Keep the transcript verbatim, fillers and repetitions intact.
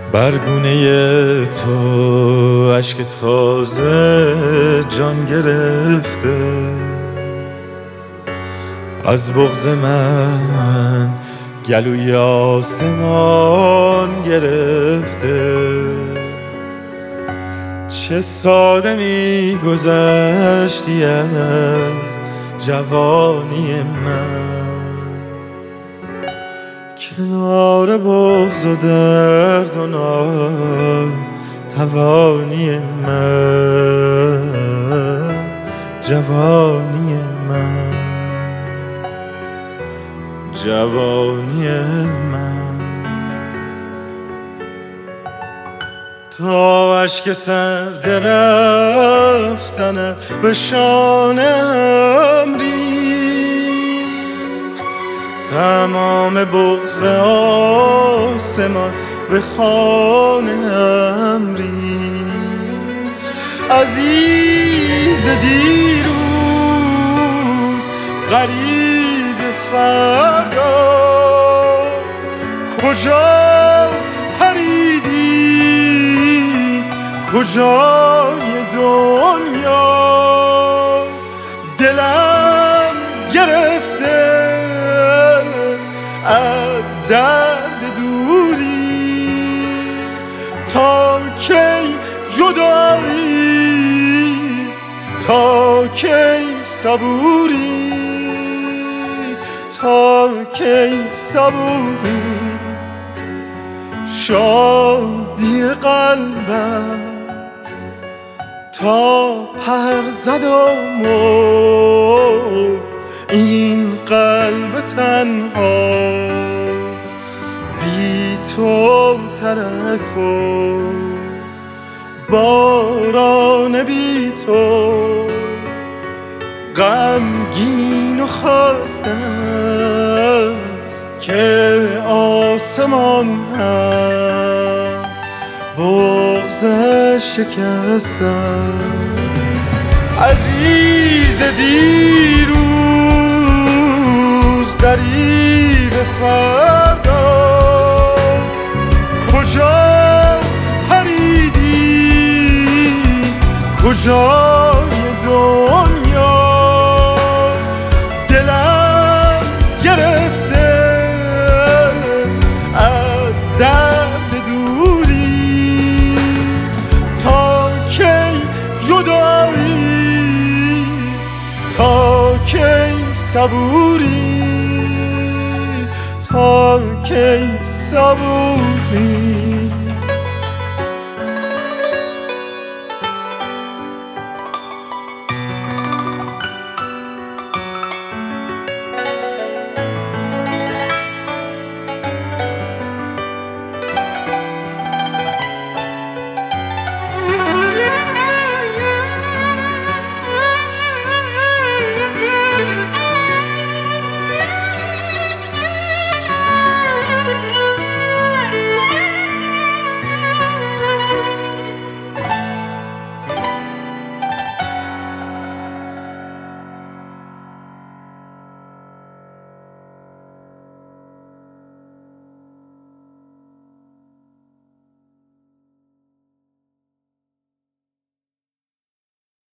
برگونه تو اشک تازه جان گرفته، از بغض من گلوی آسمان گرفته. چه ساده می گذشتی از جوانی من، کنار بغض و درد و ناتوانی من، جوانی من، جوانی من. تا اشک سرد رفتنت به شانه‌ام ریخت، تمام بغض آسمان به خانه‌ام ریخت. عزیز دیروز غریب فردا، کجا پریدی کجای دنیا؟ دلم گرفته از درد دوری، تا کی جدایی، تا کی صبوری، تا کی صبوری. شادی قلبم تا پر زد و مرد، این قلب تنها بی تو ترک خورد. باران بی تو غمگین و خسته است، که آسمان هم بغض شکست است. عزیز دیروز غریب فردا، کجا پریدی کجای دنیا؟ دلم گرفته از درد دوری، تا کی جدایی، تا کی صبوری، تا کی صبوری.